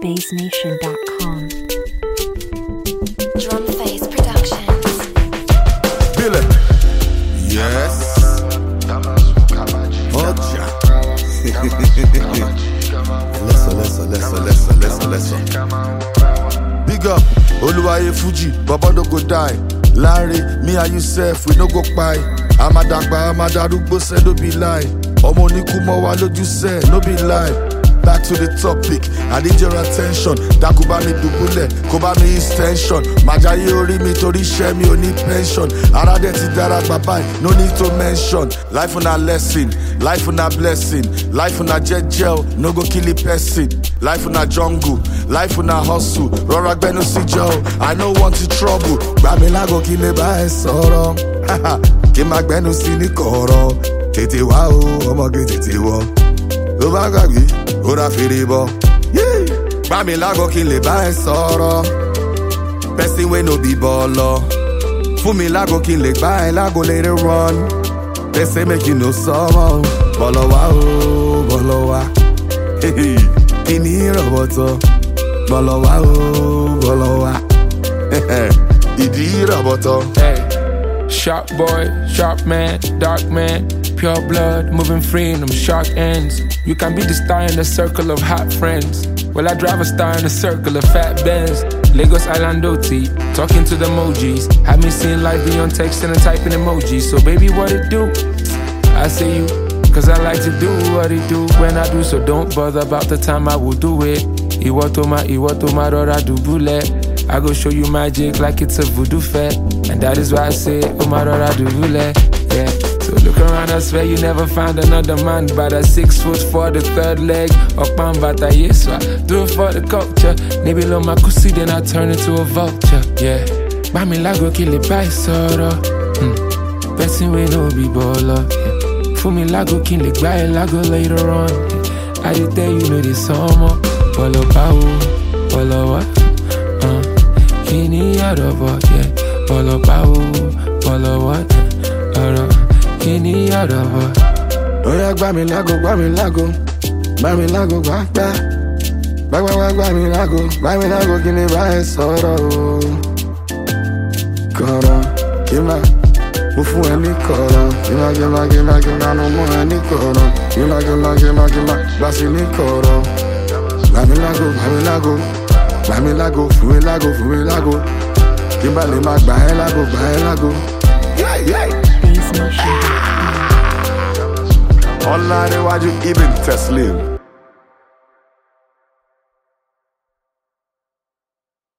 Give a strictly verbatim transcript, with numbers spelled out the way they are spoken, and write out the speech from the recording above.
bass nation dot com. Drumface Productions. Billy. Yes. Oja. Listen, listen, listen, listen, listen, listen. Big up, Oluwaye Fuji, Baba no go die. Larry, me and you self, we no go buy. Amadagba, Amadarugbo say no be lie. Omo ni kumo wa loju say no be lie. Back to the topic, I need your attention. Dakuba mi dubule, koba mi extension. Majaye ori mi tori share mi oni pension. Arade ti dara babai, no need to mention. Life on a lesson, life on a blessing. Life on a jet gel, no go kill a person. Life on a jungle, life on a hustle. Rora gbenu si jo, I no want to trouble. Gbami lago ki le ba e soro. Ki ma gbenu si ni koro. Tete wa o, omoge tete wo. Ló bá gbàgbé, ó ra fèrè bọ̀. Bá mi lágọ̀ kí n lè bá ẹ sọ̀rọ̀. Person wey no be bọ̀lọ̀. Fún mi lágọ̀ kí n lè gbá ẹ lágọ̀ later on. They say make you know sọ́mọ́. Bọ̀lọ̀ wá o, bọ̀lọ̀ wá. Kí ni ìrọ̀bọ̀tọ̀? Bọ̀lọ̀ wá o, bọ̀lọ̀ wá. Ìdí ìrọ̀bọ̀tọ̀. Hey, sharp boy, sharp man, dark man. Pure blood, moving free in them shark ends. You can be the star in a circle of hot friends. Well, I drive a star in a circle of fat Benz. Lagos Island O T, talking to the emojis. Have me seeing live beyond text and typing emojis. So baby, what it do? I say you, cause I like to do what it do when I do. So don't bother about the time I will do it. Iwo to my, iwo to my rora do bullet. I go show you magic like it's a voodoo fet. And that is why I say, oh my rora do bullet. Yeah. So look around, I swear you never find another man by the six foot for the third leg. Okpan bata yeswa, do it for the culture. Maybe lo makusi, then I turn into a vulture. Yeah, Bami lago kile bai soro. Hmm, person we no be baller. Yeah. Fumi lago kile bai lago later on. Yeah. I did tell you know this summer. Bolo pao, bolo wa. Uh, kini yarobo, yeah. Bolo pao, bolo wa. Uh, Kini yarobo. Oya gba mi lago, gba mi lago. Gba mi lago, gba gba. Gba gba gba gba mi lago. Gba mi lago kí ni bá ẹ sọ̀rọ̀ o. Kọ̀rọ̀, kí ma mo fún ẹ ní kọ̀rọ̀. Kí ma kí ma kí ma kí ma mo mú ẹ ní kọ̀rọ̀. Kí ma kí ma kí ma kí ma gbà sí ní kọ̀rọ̀. Gba mi lago, gba mi lago. Gba mi lago, fún mi lago, fún mi lago. Kí n bá lè máa gbà ẹ lago, gbà ẹ lago. Yeah, yeah. bass nation dot com. Online, why you even Teslim?